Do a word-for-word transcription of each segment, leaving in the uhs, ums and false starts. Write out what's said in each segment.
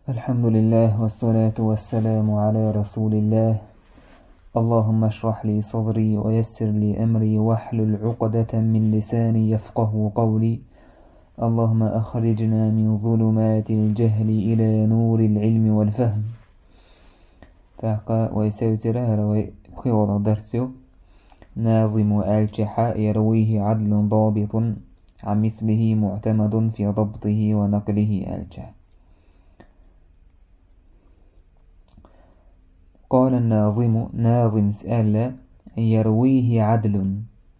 الحمد لله والصلاة والسلام على رسول الله. اللهم اشرح لي صدري ويسر لي أمري واحلل عقدة من لساني يفقه قولي. اللهم أخرجنا من ظلمات الجهل إلى نور العلم والفهم. تحقى ويسوتره ويخير درسه ناظم الجحاء يرويه عدل ضابط عن مثله معتمد في ضبطه ونقله الجح. قال الناظم ناظم سأل يرويه عدل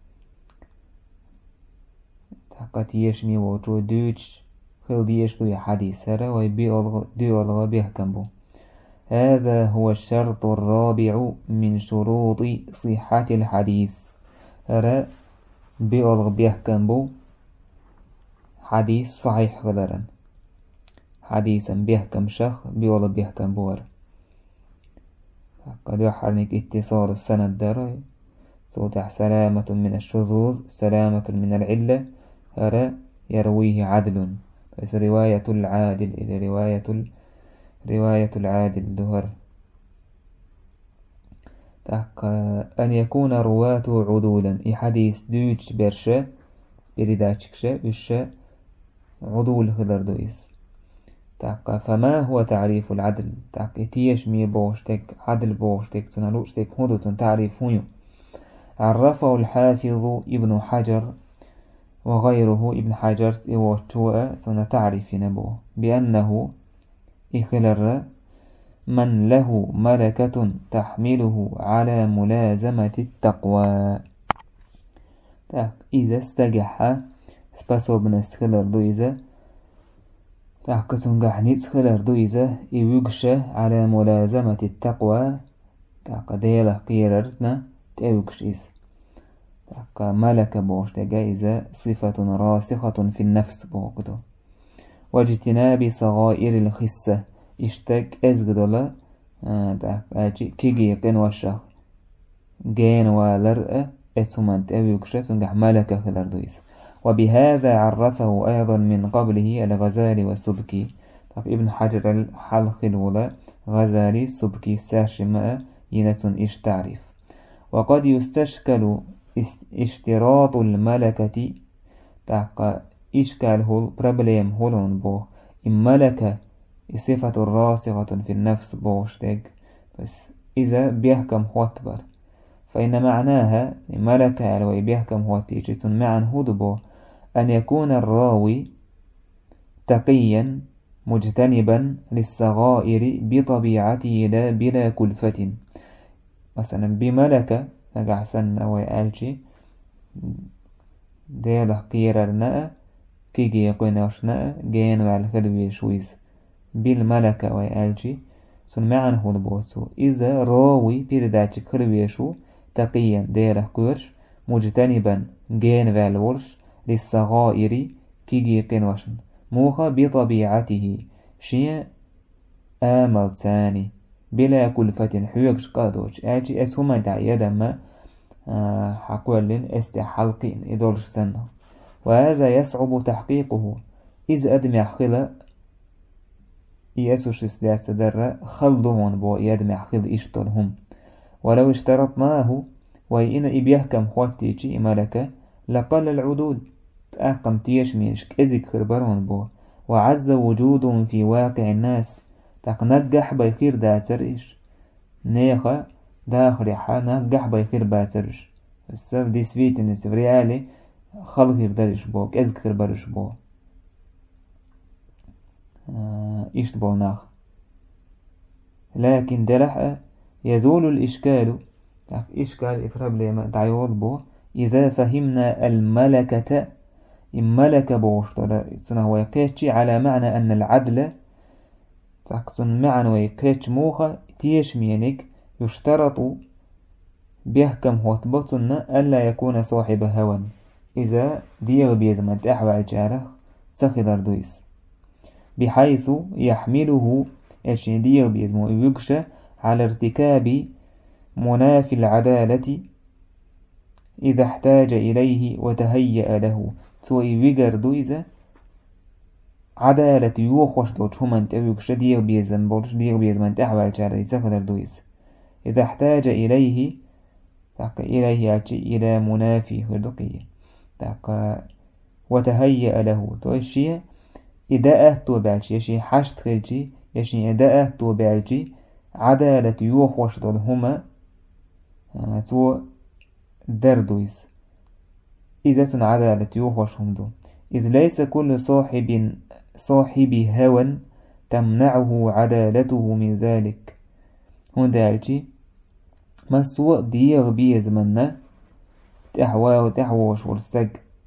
تحقت يشمي وجو دوش خل يشتوي حديث هذا ويبيع بيحكم به. هذا هو الشرط الرابع من شروط صحة الحديث. هذا بيع بيحكم به حديث صحيح غلرا حديثا بيحكم شخ بيع بيحكم بور قد يحرنك اتصال السند دراي صوت سلامة من الشذوذ سلامة من العلة. هذا يرويه عدل بس رواية العادل إلى رواية ال... رواية العادل دهر تحق أن يكون رواته عدولا إحاديث دوش برشا إرداتشكشا بشا عدول خلر دويس تحق. فما هو تعريف العدل؟ تحق تيش مي بوشتك عدل بوشتك تنالوشتك هدو تعريفه. عرفه الحافظ ابن حجر وغيره ابن حجر إوشتوء سنتعرف نبوه بأنه إخلر من له ملكة تحمله على ملازمة التقوى. إذا استجح سباسو بن استخلر دويزة تحق تنجح نتخلر دويزة إيوكشة على ملازمة التقوى تحق ديلا قيررتنا تأوكش إس تحق ملكة بوش تجايزة صفة راسخة في النفس بوقته واجتناب صغائر الخسة اشتك ازغدولا كيجي قن وشخ جين ولرأ اتمن تأوكشة تنجح ملكة خلر دويزة. وبهذا عرفه أيضا من قبله الغزالي والسبكي. ابن حجر الحلق الولا غزالي السبكي ساشماء ينة إش تعرف. وقد يستشكل اشتراط الملكة تحق إشكال هول بربليم هولون بو إن ملكة صفة راسخة في النفس بوشتك بس إذا بيحكم خواتبر فإن معناها ملكة لو بيحكم خواتيش معا هدبو أن يكون الراوي تقيا مجتنبا للصغائر بطبيعته لا بلا كلفة. مثلا بملكة نجحسن ويألشي ديال قيررنا كيجي يقيناشنا جين والخلوي شويز بالملكة ويألشي سن معا هدبوسو إذا راوي بيرداتك خلوي شو تقيا ديال قيرش مجتنبا جين والورش للصغائر كيجي قنوشن موخا بطبيعته شيء آمل ثاني بلا كلفة حيوكش قادوش آجي اسهما دعيدا ما آه حقولين استحلقين إدولش سنة. وهذا يصعب تحقيقه إذ أدمع خلا يسوش سلات سدر خلدهون بو يدمع خل إشترهم. ولو اشترطناه وإن إبيحكم خواتيشي ملكة لقل العدول تأقم تيش ميشك إزيك خربرون بو وعز وجودهم في واقع الناس تقنجح بيخير داترش نيخا داخرحا نجح بيخير باترش السف دي سفيت نستفريالي خلق يردرش بو كإزيك خربرش بو آه إشت بو ناخ. لكن دلح يزول الإشكال إشكال إفراب لما تعيوض بو إذا فهمنا الملكة الملكة بوشتر سنة ويقيتشي على معنى أن العدل تقصن معنى ويقيتش موخة تيش مينك يشترط بيحكم هوتبطن ألا يكون صاحب هوى إذا ديغ بيزمن تأحوى الجارة سخدر دويس بحيث يحمله إشن ديغ بيزمن يكشى على ارتكاب منافي العدالة إذا احتاج إليه وتهيأ له سوى ويجر دويزة عدالة يوخوش دوش هم انت أبيكش ديغ بيزن بولش ديغ بيزن تحوال شارع يسافر دويس إذا احتاج إليه تحق إليه يأتي إلى منافي هردقية تحق وتهيأ له توشي إذا أهتو بعشي يشي حشت خلشي يشي إذا أهتو بعشي عدالة يوخوش دول هما تو دردويس إذا تن عدالة يوخوش هم دو إذ ليس كل صاحب صاحب هوى تمنعه عدالته من ذلك هون دالشي ما سوى ديغ بيز منا تحوى وتحوش ورستق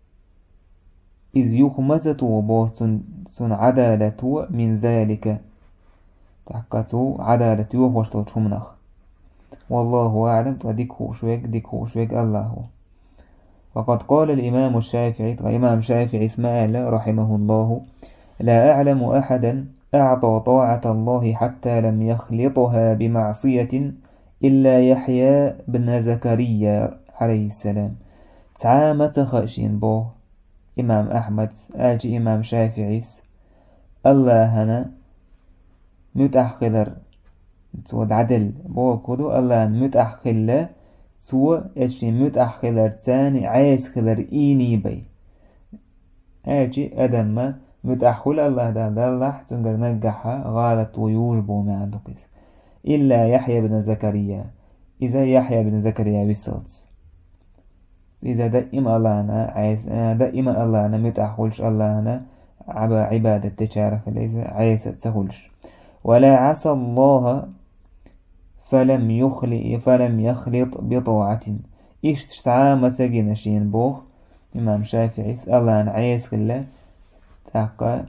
إذ يخمسة وبوثن سن عدالة من ذلك تحقته عدالة يوخوش توشمنخ والله أعلم ديكو شويك ديكو شويك الله. وقد قال الإمام الشافعي الإمام الشافعي اسماعيل رحمه الله لا أعلم أحدا أعطى طاعة الله حتى لم يخلطها بمعصية إلا يحيى بن زكريا عليه السلام تعامة خشين بو إمام أحمد آجي إمام شافعي الله هنا متأخلر سوى عدل بو كدو الله متأخلر سوى اشي متأخلر تاني عايز خلر إيني بي آجي أدم متأخل الله دا دلح تنقر نجحها غالت ويوجبو ما عندكس إلا يحيى بن زكريا إذا يحيى بن زكريا بيصوت إذا دائما الله أنا عايز دائما الله أنا متأخلش الله أنا عبا عبادة تشارك إذا عايز تسهلش ولا عسى الله فلم يخلق فلم يخلط بطاعة إيش تسعى مسجين شين بوخ إمام شافعي الله أنا عايز خلا تحقا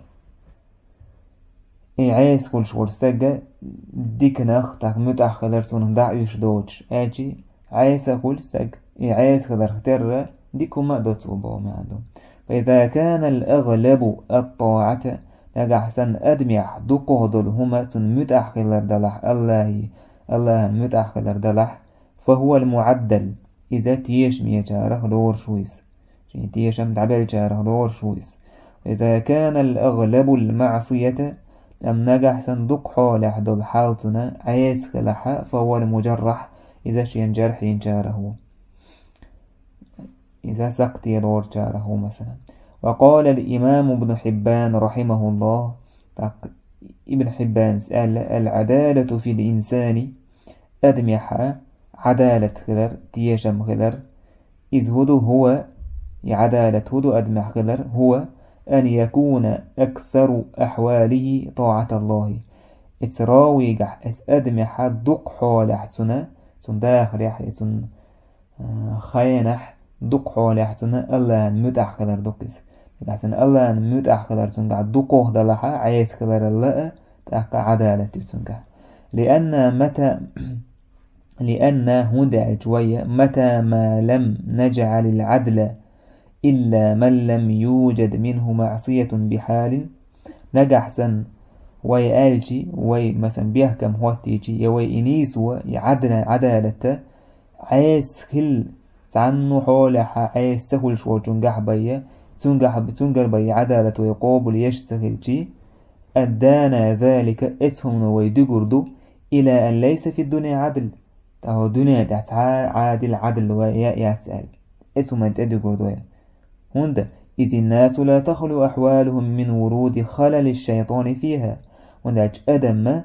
إيه عايز كل شغل استجا ديك نخ تحق متأخلر تون دعيش دوتش أجي عايز كل استج إيه عايز خلر اختر ديكو ما دوتو بو ما عندهم. فإذا كان الأغلب الطاعة نجح سن أدمع دقه دلهما تون متأخلر دلح الله الله متأخلر دلح فهو المعدل إذا تيش ميجاره لور شويس تيش متعبر جاره لور شويس. إذا كان الأغلب المعصية أم نجح صندوق حال أحد حالتنا عايز خلحة فهو المجرح إذا شين جرح ينجاره إذا سقط يدور جاره مثلا. وقال الإمام ابن حبان رحمه الله ابن حبان سأل العدالة في الإنسان أدمحة عدالة خلر تيشم خلر إذ هدو هو عدالة هدو أدمح خلر هو أن يكون أكثر أحواله طاعة الله إسراوي جح أدمح دق حالح سنة سن داخل يحيى سن خينح دق حالح سنة الله متأح خلر دقس لحسن الله متأح خلر سن قاعد دقه دلحة عايز خلر الله تحق عدالة سن لأن متى لأن هدى جوية متى ما لم نجعل العدل إلا من لم يوجد منه معصية بحال نجح سن ويألجي وي مثلا بيحكم هو تيجي يوي إنيس ويعدل عدالته عايز خل عنه حولها عايز سهل شو تنجح بيه تنجح بتنجر بي عدالة ويقابل يشتغل شي أدانا ذلك اتهم ويدقردو إلى أن ليس في الدنيا عدل تهو الدنيا تتعال عادل عدل ويأتسأل اتهم انتدقردو هند إذ الناس لا تخلو أحوالهم من ورود خلل الشيطان فيها هند أدم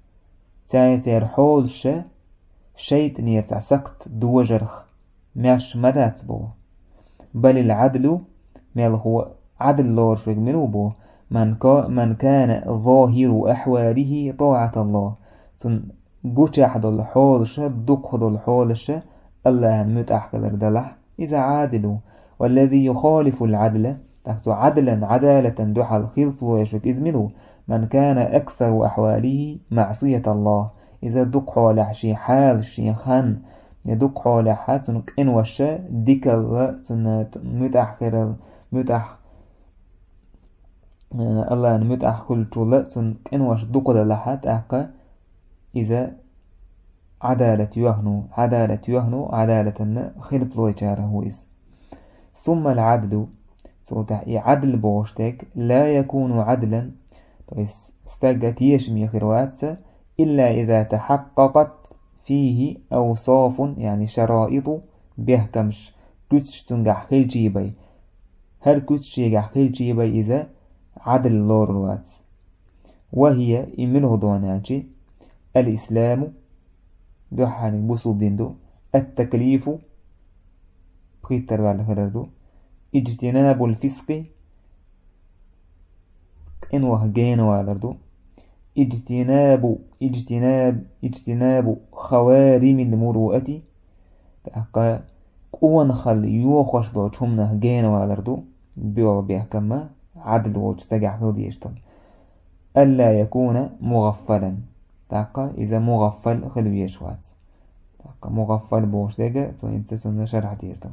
تايتر حولش شيطان يتعسقت دو جرخ ماش مدات بو بل العدل مال هو عدل لورش منه بو من, من كان ظاهر أحواله طاعة الله تن قوشح دول حولش دق دول حولش الله متأحكدر دلح إذا عادلوا والذي يخالف العدل تحت عدلا عدالة دحى الخلط ويشك إزمنه من كان أكثر أحواله معصية الله إذا دق حول شي حال شي خان يدق حول حاتن إن وشا ديك الله متأحكر متأح الله متأح كل طول تن إن وش دق لحات أحكا إذا عدالة يهنو عدالة يهنو عدالة خلط ويشاره إز. ثم العدل صوتح عدل بوشتك لا يكون عدلا استجت يشمي خرواتس إلا إذا تحققت فيه أوصاف يعني شرائط بيهكمش كتش تنجح خيل جيبي هل كتش يجح خيل جيبي إذا عدل لورواتس وهي إمنه دوناتي الإسلام دوحاني بوصل دين دو التكليف بخيت بالخردو اجتناب الفسق إن وهجين والردو اجتناب اجتناب اجتناب خوارم المروءة تحقا قوان خل يوخش دو تشمنا هجين والردو بيو بيحكما عدل وتستجع خلدي يشتغل ألا يكون مغفلا تحقا إذا مغفل خلو يشوات تحقا مغفل بوش ديجا فإنت سنة شرح ديرتا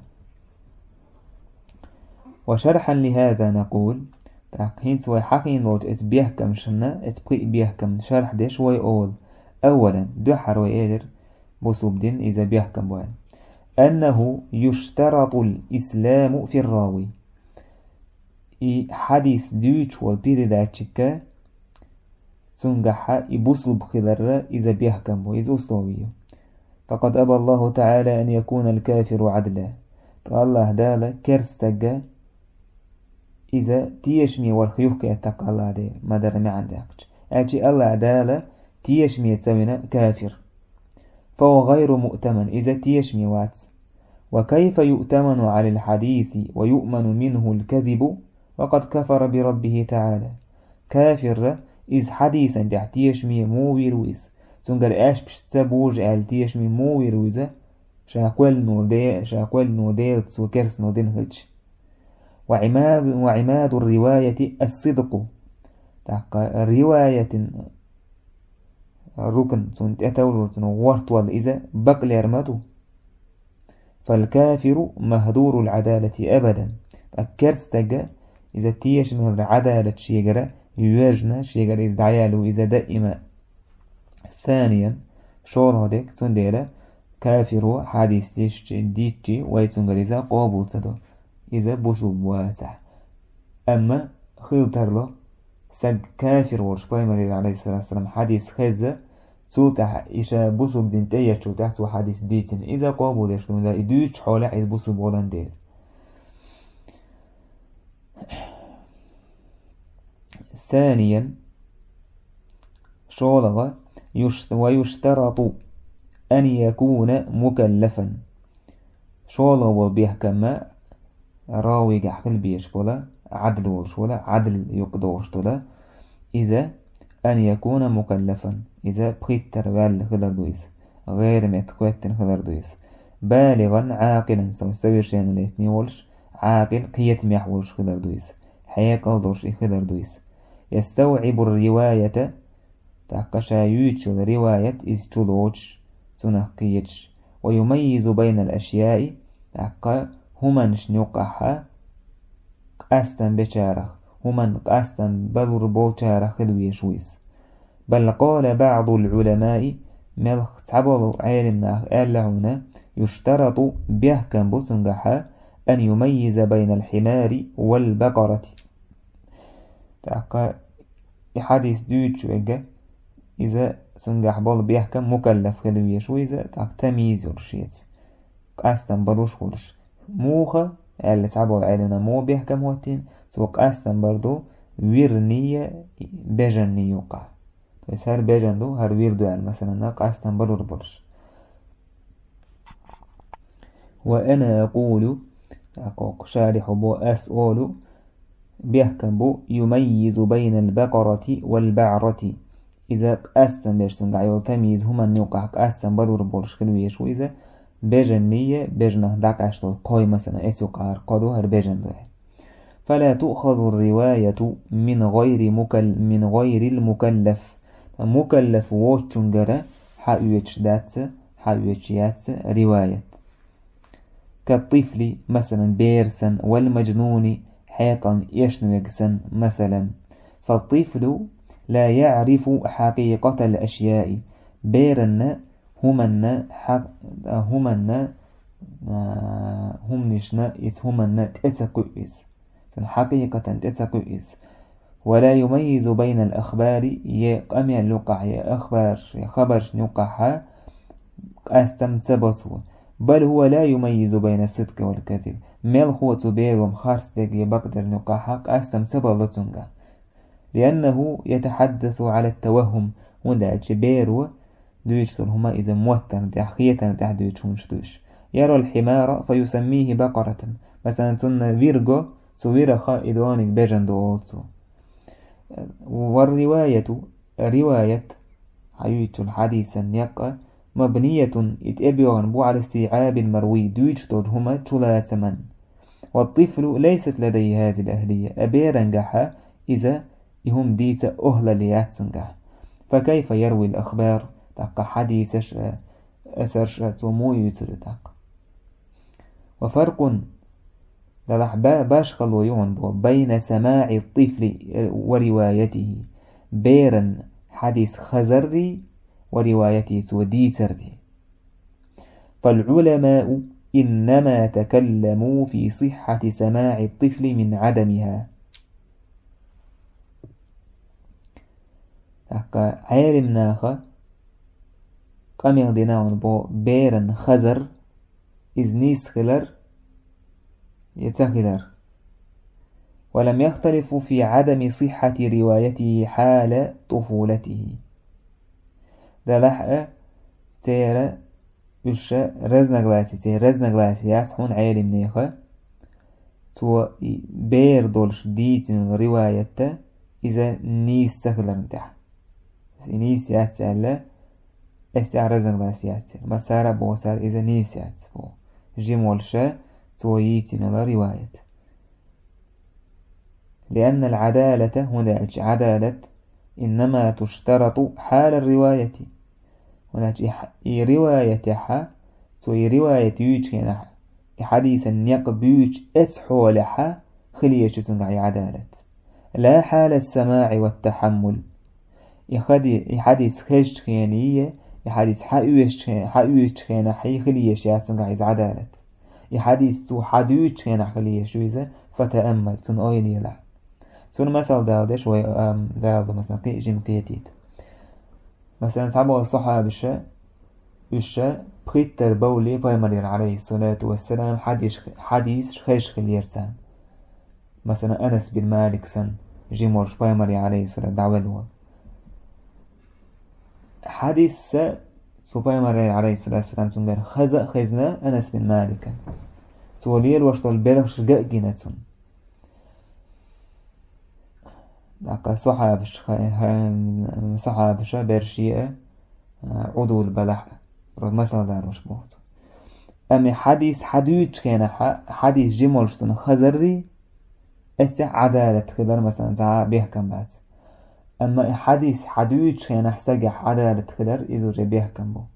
وشرحا لهذا نقول تحقين سوى حقين لوت اس بيحكم شنا اس بقي بيحكم شرح دي شوي أول أولا دحر ويقدر بصوب دين إذا بيحكم بوان أنه يشترط الإسلام في الراوي إي حديث ديوش والبيري داتشكا سنجح يبصلب خلال إذا بيحكم بو إذا أصلوية فقد أبى الله تعالى أن يكون الكافر عدلا الله دالا كرستجا إذا تيشمي والخيوخ كيتق الله دي ما در ما عندكش أجي الله دالا تيشمي تسوينا كافر فهو غير مؤتمن إذا تيشمي واتس وكيف يؤتمن على الحديث ويؤمن منه الكذب وقد كفر بربه تعالى كافر إذ حديثا تحتيشمي مو ويرويز سنجر أش بشتسابوج آل تيشمي مو ويرويزة شاكوال نودي شاكوال نودي تسوكرس نودين هلش وعماد, وعماد الرواية الصدق تحقى رواية ركن سنت أتوجر ورط والإذا بقل يرمته فالكافر مهدور العدالة أبدا الكرستجة إذا تيش من العدالة شيجرة يواجنا شيجرة إذا عياله إذا دائما ثانيا شور هدك تنديلا كافر حديث ديتشي ويتنجر إذا قابل صدو إذا بصوب واسع أما خلطر له سج كافر ورش بايمري عليه الصلاة والسلام حديث خزة سوتح إشا بصوب دين تيشو تحت حديث ديتين إذا قابل يشتون لا إدوش حولا إذ بصوب ولن دير ثانيا شولغ ويشترط أن يكون مكلفا شولغ بيحكم راوي جحكل بيشكولا عدل ورشولا عدل يقدوشتولا إذا أن يكون مكلفا إذا بخيت تربال خلر دويس غير متقوتن خلر دويس بالغا عاقلا سوى شيئا ليتني ولش عاقل قيت ميحولش خلر دويس حياقل دوش خلر دويس يستوعب الرواية تحقشا يوتشو الرواية إز تلوش تنقيتش ويميز بين الأشياء تحقا همان شنوقها قاستن بشارخ همان قاستن بلور بوشارخ الويشويس بل قال بعض العلماء ملخ تعبالو علمنا أهلهنا يشترط بيحكم بسنجحا أن يميز بين الحمار والبقرة تأقى حديث دوتش وجه إذا سنجح بال بيحكم مكلف خلويشويس تأقى تمييز يرشيت قاستن بلوش خلش موخة اللي تعبوا علينا مو بيحكم وقتين سوق أستن برضو ويرنية بجن يوقع بس هر بجن دو هر ويردو يعني مثلا ناق أستن بلور برش وأنا أقول أقوق شارح بو أسؤول بيحكم بو يميز بين البقرة والبعرة إذا أستن بيرسون قاعدوا تمييز هما نوقع أستن بلور برش كلويش وإذا بجنية بجنه داك عشتو قوي مثلا اسوقار قدو هر بجن ده فلا تؤخذ الرواية من غير مكل من غير المكلف مكلف وشنجرة حاويتش داتس حاويتش ياتس رواية كالطفل مثلا بيرسن والمجنون حيطا يشنوكسن مثلا فالطفل لا يعرف حقيقة الأشياء بيرن همنا حق همنا هم نشنا إس همنا تأتكويس حقيقة تتقئز ولا يميز بين الأخبار يقام اللقع يا أخبار يا خبر نقعها أستم تبصو بل هو لا يميز بين الصدق والكذب مل هو تبير ومخارس دقي بقدر نقعها أستم تبلتنغا لأنه يتحدث على التوهم وندا جبيرو دويش هما إذا موتر دحخية تحدوش ونشدوش يرى الحمار فيسميه بقرة مثلا تن فيرغو سويرا خائدوانك بجندو أوتسو والرواية رواية حيوت الحديث النقا مبنية اتبعن بو على استيعاب المروي دويش هما تلات من والطفل ليست لديه هذه الأهلية أبيرنجحا إذا يهم ديت أهل لياتسنجح فكيف يروي الأخبار تقى حديث أسرش تمو يتردق وفرق للأحباء باش خلويون بين سماع الطفل وروايته بيرن حديث خزري وروايته وديتردي فالعلماء إنما تكلموا في صحة سماع الطفل من عدمها عالم ناخا قام يغدناون بو بيرن خزر إزنيس خلر يتخلر ولم يختلفوا في عدم صحة روايته حال طفولته ده لحقة تيرا وشا رزنا غلاسي تيرا رزنا غلاسي ياسحون عالم ناخا تو بير دولش ديتن روايته إذا نيس تخلر نتاح نيس ياتسأل استعرض غلاسيات مسارة بوسار إذا نيسات جيمولشا تويتنا لرواية لأن العدالة هنا عدالة إنما تشترط حال الرواية هنا رواية حا توي رواية يوجد حديثا يقبيوج أتحولها خليش تنقع عدالة لا حال السماع والتحمل يحديث خيش خيانية يحديث حقويش حقويش خيانة حي خليش ياتنقع عدالة يحديث تو حدويش خيانة خليش ويزا فتأمل تن أويني لا سون مثل دالدش وي دالد مثلا قيجين قيتيت مثلا صحابة الصحابة بشا بشا بخيتر بولي بيمرير عليه الصلاة والسلام حديث حديث خيش خليرسان مثلا أنس بن مالك سن جيمورش بيمري عليه الصلاة دعوة حديث سوباي مري عليه الصلاة والسلام تنقل خزا خزنا أنس بن مالك توليل وشتل بلغش جاء جينتون دقا صحابش صحابش برشيئة عدول بلح مثلا داروش بوت أمي حديث حديث كان حديث جمولش سن خزري اتع عدالة خلال مثلا زعا بيحكم بعد أما حديث حديث كان احتاج عدالة خلال إذا جا بيحكم بو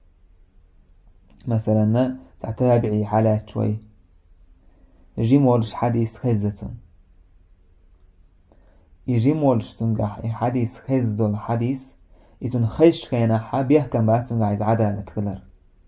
مثلا تعتابعي حالات شوي جمولش حديث خزتون يجمولش سنجح حديث خز دول حديث إذن خش كان حا بيحكم بعد سنجح إذا عدالة خلال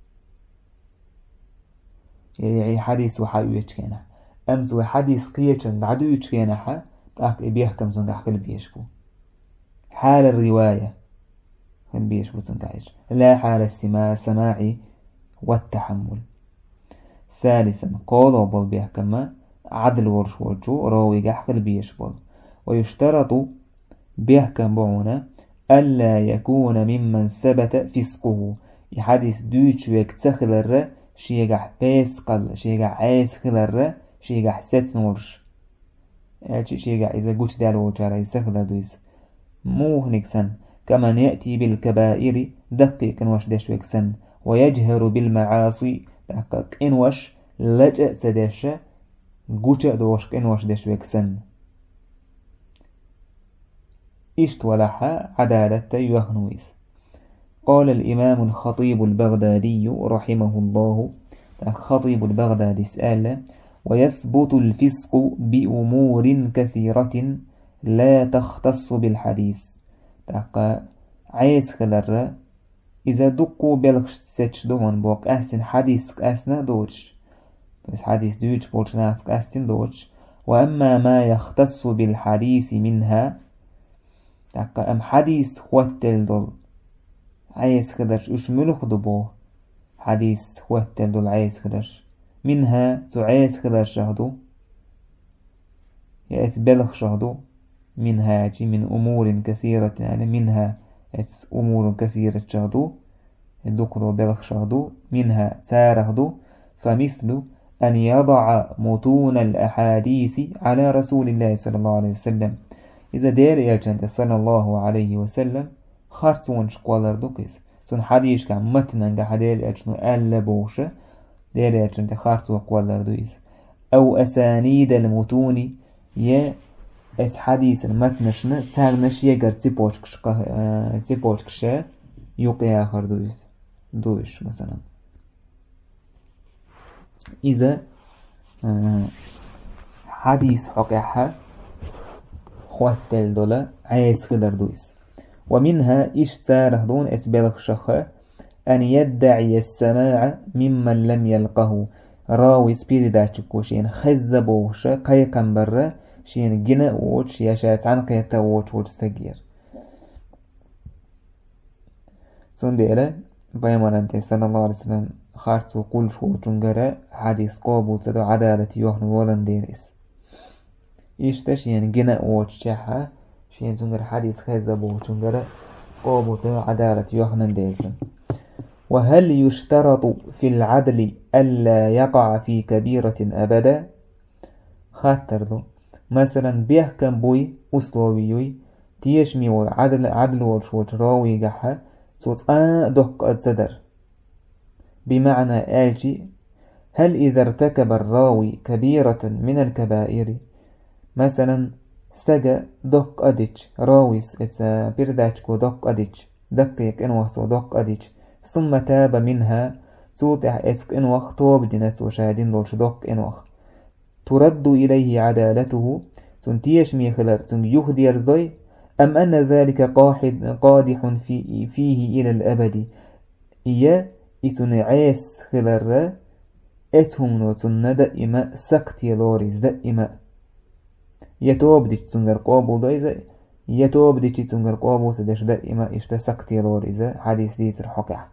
يعني حديث وحاويش كان أمت وحديث قيتشن عدويش كان حا تاك بيحكم سنجح كل بيشبو حال الرواية كل بيشبو سنجحش لا حال السماع سماعي والتحمل. ثالثا قالوا بل بيحكم عدل ورش ورجو راوي جح كل بيشبو ويشترط بيحكم بعونا ألا يكون ممن ثبت فسقه يحدث دوش ويكتخلر شيجح بيسقل شيجح عيس خلر شيجح ستنورش شيجح إذا قلت دالو جاري يسخلر دويس مو هنكسن كمن يأتي بالكبائر دقيق انوش داش ويكسن ويجهر بالمعاصي دقيق انوش لجأ سداش قلت دوش انوش داش ويكسن إشت ولحا عدالة يخنويس. قال الإمام الخطيب البغدادي رحمه الله الخطيب البغدادي سأل ويثبت الفسق بأمور كثيرة لا تختص بالحديث تقى عيس خلر إذا دقوا بلغش ستش دوهن بوك أحسن حديث أسنا دوش بس حديث دوش بولش ناسك أحسن دوش وأما ما يختص بالحديث منها تقى أم حديث خوتل دول عايز خدرش أشمل خدبوه حديث خوتل دول عايز خدرش منها تعايز خدرش شهدو يأثبلغ شهدو منها جي من أمور كثيرة يعني منها أمور كثيرة شهدو الدكتور بلغ شهدو منها تارهدو فمثل أن يضع متون الأحاديث على رسول الله صلى الله عليه وسلم إذا دير يلجنت صلى الله عليه وسلم خرصون شقوالر دوكيس سون حديث كان متنا حدير يلجنو ألا بوشة دير يلجنت خرصو قوالر دويس أو أسانيد المتون يه اس حديث المتنشنا تارنش يقر تيبوشكشة يوقي آخر دويس دويش مثلا إذا حديث حقيقة خواتل دولا عايز خلر دويس ومنها إيش تارهدون إتبالغ شخة أن يدعي السماع ممن لم يلقه راوي سبيري داتشكو شين خزبوش قيقا برا شين جنا ووش يشات عن قيتا ووش وستغير سنديرة بيمانانتي صلى الله عليه وسلم خارت وقول شو جنجرة حديث قابو تدو عدالة يوحن ولن ديريس إيشتش يعني جنا ووش شاحة شين جنجر حديث خزبو جنجرة قابو تدو عدالة يوحن ديريس. وهل يشترط في العدل ألا يقع في كبيرة أبدا خاطر له مثلا بيحكم بوي أسلوبيوي تيشمي وعدل عدل والشوت راوي جحا صوت آه دق الزدر بمعنى آلشي هل إذا ارتكب الراوي كبيرة من الكبائر مثلا استجى دق أديش راويس إذا برداتكو دق أديش دقيق إنوصو دق أديش ثم تاب منها سوتح اسك انوخ توب دينس وشاهدين دولش دوك انوخ ترد إليه عدالته تنتيش ميخلر تن يخدي يرزوي أم أن ذلك قاحد قادح في فيه إلى الأبد إيا إسن عيس خلر اتهم نوتن دائما سقط يلوريز دائما يتوب ديش تنجر قابو دايزا يتوب ديش تنجر قابو سدش دائما اشتا سقط يلوريز حديث ديتر حقع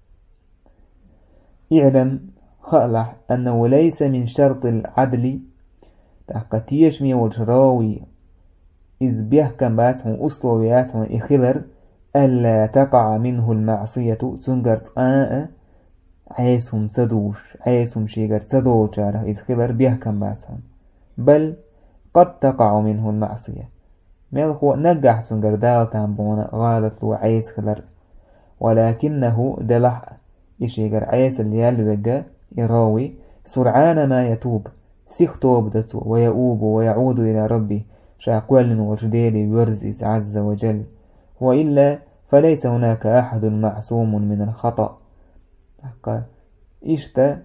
اعلم خالح أنه ليس من شرط العدل تحقتيش مي والشراوي إذ بيحكم باتهم أسلوبياتهم إخلر ألا تقع منه المعصية تنقرت آآ عيسهم تدوش عيسهم شيقر تدوش إذ خلر بيحكم باتهم بل قد تقع منه المعصية ملخو نجح تنقر دالتان بونا غالت له عيس خلر ولكنه دلح يشيقر عيس اللي بقى يراوي سرعان ما يتوب سيخ توب دتو ويؤوب ويعود إلى ربه شاقوال وجديل ويرزز عز وجل وإلا فليس هناك أحد معصوم من الخطأ قال إشتا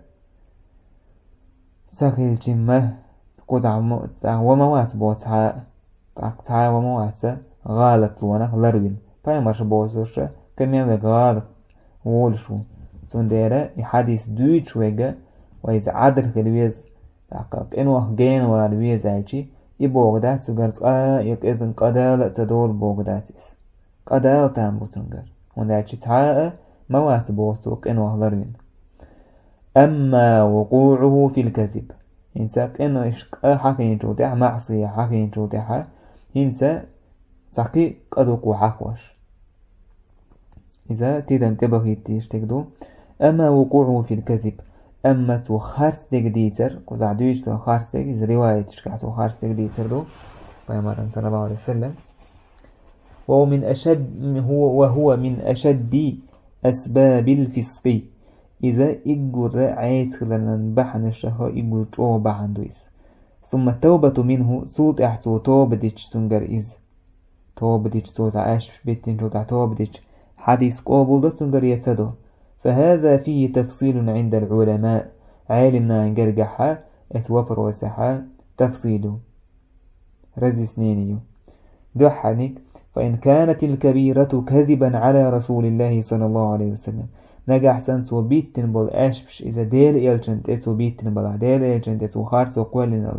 سخيل جمه قدع وموات بوتها تقطع وموات غالط ونخ لروين فيمرش بوزوش كمين غالط وولشو تنديرة حديث دويتش ويجا وإذا عدل خلويز تحقق إنوخ جين والويز عيشي يبوغدات سوغرت آه يقيدن قدالة تدول بوغداتيس قدالة تامبو تنجر وندعيشي تعاء موات بوثوك إنوخ لروين أما وقوعه في الكذب إنساك إنو إشق حقين جودح معصية حقين جودح إنسا ساقي قدوكو حقوش إذا تدم تبغي تشتكدو أما وقوعه في الكذب أما تو خارستك ديتر قزع دويش تو خارستك إذا رواية تشكع تو خارستك ديتر دو فيمارن صلى الله عليه وسلم وهو من أشد هو وهو من أشد أسباب الفسق إذا إجر عايز خلنا بحن الشهر إجر تو بحن دويس ثم التوبة منه صوت أحتو توب ديش تنجر إز توب ديش توت عاش بيتين توت توب ديش حديث قابل دتنجر يتدو فهذا فيه تفصيل عند العلماء عالمنا عن جرجحة اتوفر وسحة تفصيله رزي سنينيو دحنك فإن كانت الكبيرة كذبا على رسول الله صلى الله عليه وسلم نجح سنت وبيت تنبل أشبش إذا ديل إلجنت إتو بيت تنبل ديل إلجنت إتو خارس وقوال الله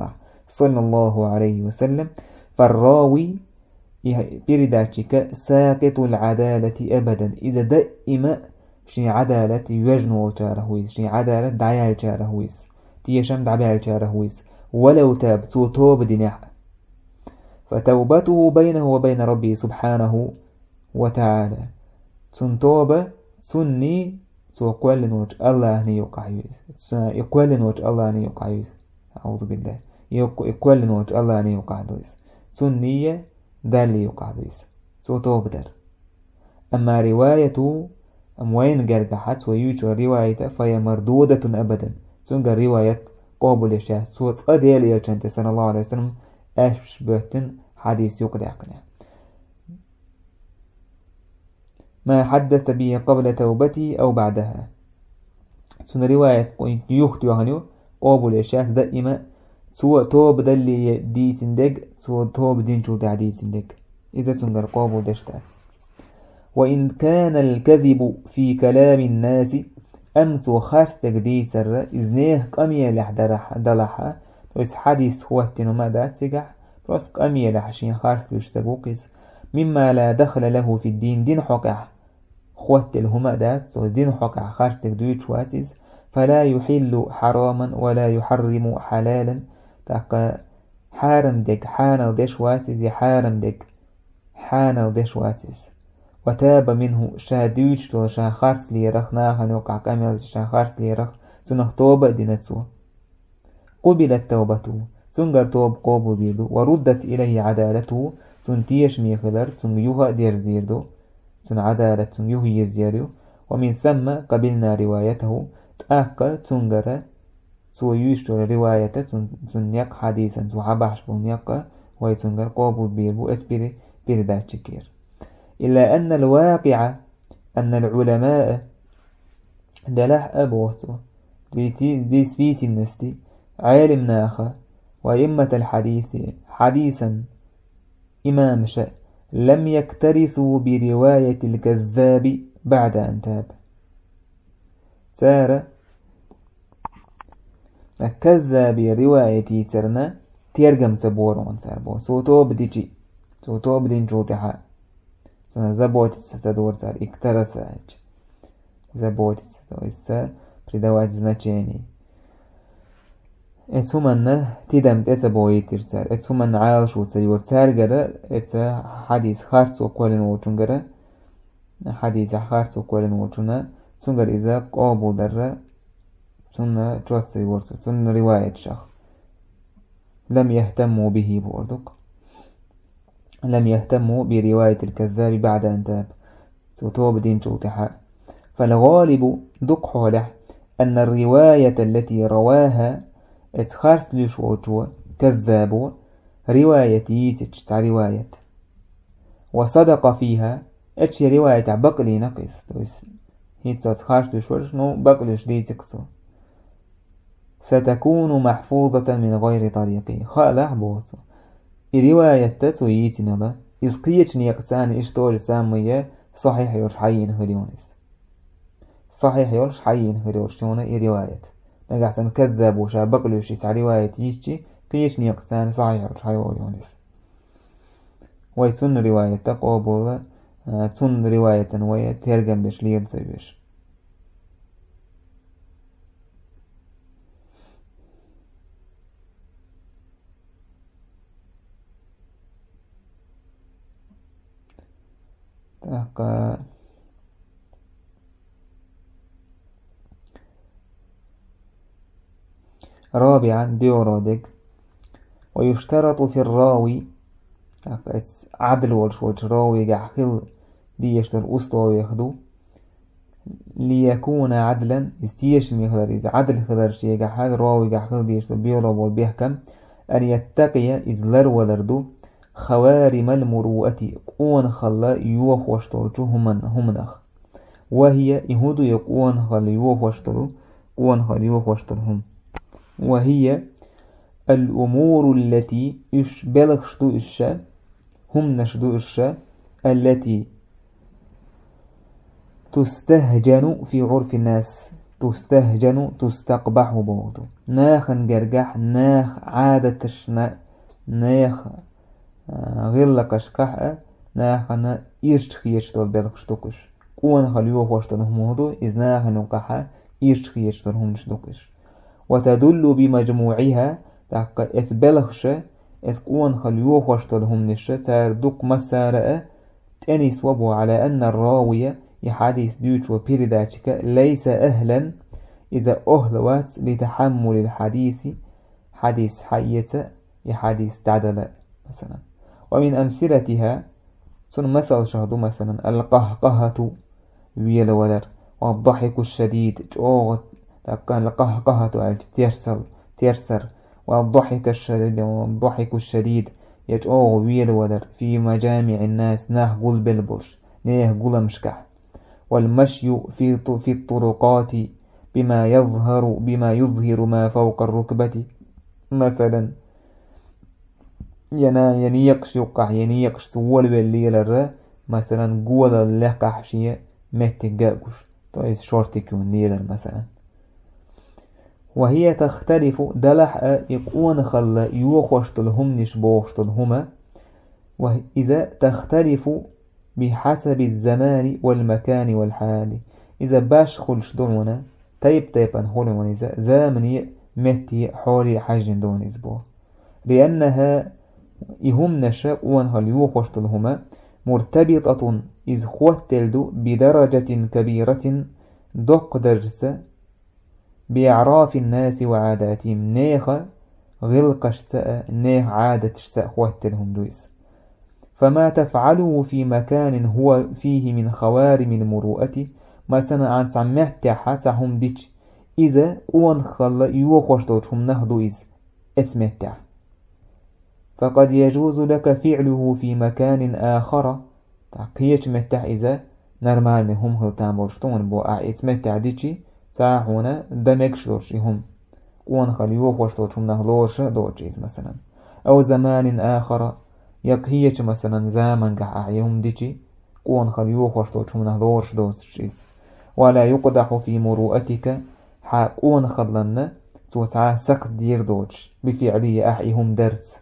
صلى الله عليه وسلم. فالراوي برداتك ساقط العدالة أبدا إذا دائما شني عدالة يجنو تارهويس شني عدالة دعيا تارهويس تيشم دعيا تارهويس ولو تاب تو توب دنيا. فتوبته بينه وبين ربه سبحانه وتعالى تن توبة تني تو قول نوج الله ني يقعيس يقول نوج الله ني يقعيس أعوذ بالله يقول نوج الله ني يقعيس تنية دالي يقعيس تو توب در. أما رواية أموين جرجحت ويوجد رواية فهي مردودة أبدا تنجر رواية قابل الشاه صوت أديال يجنت صلى الله عليه وسلم أشبهتن حديث يقدع قنع ما حدث به قبل توبته أو بعدها. سن رواية يخت يغنيو قابل الشاه دائما سوى توب دالي دي تندق سوى توب دين شو دي تندق إذا تنجر قابل دشتات. وإن كان الكذب في كلام الناس أمت خارستك دي سر إذنيه قمية لح دلحة وإذ حديث خواتين وما دات سجح بس قمية لحشين خارست يشتقوكس مما لا دخل له في الدين دين حقع خوات الهما دات ودين حقع خارستك دويت واتز فلا يحل حراما ولا يحرم حلالا تاق حارم دك حانا ودش واتز يحارم دك حانا ودش واتز. وتاب منه شادوش تو شان خارس ليرخ ناخن وقع كامل شان خارس ليرخ سنخ توبة دينتسو قبلت توبته سنجر توب قوبو بيدو وردت إليه عدالته سنتيش ميخلر سنجيوها دير زيردو سن عدالة سنجيوه يزيريو ومن ثم قبلنا روايته تأكا سنجر سويوش تو روايته سنيق حديثا سوحبحش بنيق ويسنجر قوبو بيدو اسبري بردات شكير. إلا أن الواقع أن العلماء دلح أبوته دي سفيت النستي عالم ناخر وإمة الحديث حديثا إمام شاء لم يكترثوا برواية الكذاب بعد أن تاب. سار الكذاب روايتي ترنا تيرجم تبورون ساربو صوتو بديجي صوتو بدين جوتها zabotit se za dvorcar i ktarasač. Zabotit se, to jest pridavać značenje. Et sumanna tidam et zabojitir car. Et sumanna ailšu se jur car gara et hadis harsu kolin uçun gara. Hadis harsu kolin uçuna sungar iza qabu darra sunna çot se jur sunna rivayet şah. لم يهتموا به بوردك لم يهتموا برواية الكذاب بعد أن تاب توب دين شوتها. فالغالب دق حوله أن الرواية التي رواها اتخارس لشوتوا كذابوا روايتي تشتع رواية وصدق فيها اتش رواية بقلي نقص هي تخارس لشوتوا نو بقلش دي تكسو ستكون محفوظة من غير طريقي خالح بوتو رواية تتويتنا لا إزقيتني يقسان إشتور سامية صحيح يرش حيين هريونس صحيح يرش حيين هريورشونا رواية نقحسن كذاب وشا بقلوش يسع رواية يشي قيتني يقسان صحيح يرش حيونس ويتون رواية تقوبولا تون رواية ويا ترجم بش ليرزي بش. رابعا ديورودك ويشترط في الراوي عدل والشوش راوي جحخل دي يشتر أسطو يخدو ليكون عدلا استيش ميخدر إذا عدل خدر شيء جحخل راوي جحخل دي يشتر بيولو والبيحكم أن يتقي إزلر ولردو خوارم المروءة قوان خلا يوخ واشتلو همن همنخ وهي يهود يقوان خلا يوخ واشتلو قوان خلا يوخ واشتلهم وهي الأمور التي إش بلغشتو إشا هم نشدو إشا التي تستهجن في عرف الناس تستهجن تستقبح بوضو ناخن جرجح ناخ عادة ناخ غلقش كحأ ناخن إيرشخيش دول بلخشتوكش قوان خليوه واشتنهم هدو إذ ناخن وقحا إيرشخيش دولهم نشتوكش وتدل بمجموعها تحقى إثبلخش إذ قوان خليوه واشتنهم نش تردق مسارة تأنيس وبو على أن الراوية يحديث ديوش وبيرداتك ليس أهلا إذا أهلوات لتحمل الحديث حديث حية يحديث تعدل مثلا. ومن أمثلتها سن مثل شهدو مثلا القهقهة ويل ولر والضحك الشديد جوغت كان القهقهة تيرسل تيرسر والضحك الشديد والضحك الشديد يجوغ ويل ولر في مجامع الناس ناه قول بلبش ناه قول مشكح. والمشي في في الطرقات بما يظهر بما يظهر ما فوق الركبة مثلا ينا ينيقش يقع ينيقش سوال بالليل مثلا قول اللقح شيء متجاوش تويس شورتك ونيل مثلا. وهي تختلف دلح يقون خل يوخشتلهم نشبوخشتلهما وإذا تختلف بحسب الزمان والمكان والحال. إذا باش خلش دعونا تيب تيبا هولون إذا زامني متي حولي حاجن دون إزبوه لأنها إهم نشاء وانهل يوخشتلهما مرتبطة إذ خوتلدو بدرجة كبيرة دق درجة بإعراف الناس وعاداتهم نيخ غلقش ساء نيخ عادة ساء خوتلهم دويس. فما تفعله في مكان هو فيه من خوارم المروءة مثلا عن سمعت حتى ديش إذا قوان خل يوخشتوشهم نهدو إذ اسمت فقد يجوز لك فعله في مكان آخر تقيش متح إذا نرمال هم هلتان بورشتون بو اسمت ديشي تاهونا دمكش دوشيهم قوان خل يوخشتوشهم نهلوش دوشيز مثلا. أو زمان آخر يقهيش مثلا زامن قح أعيهم ديشي قوان خل يوخشتوشهم نهلوش دوشيز. ولا يقدح في مروءتك حقون خلنا توسع سق دير دوش بفعلية أحيهم درس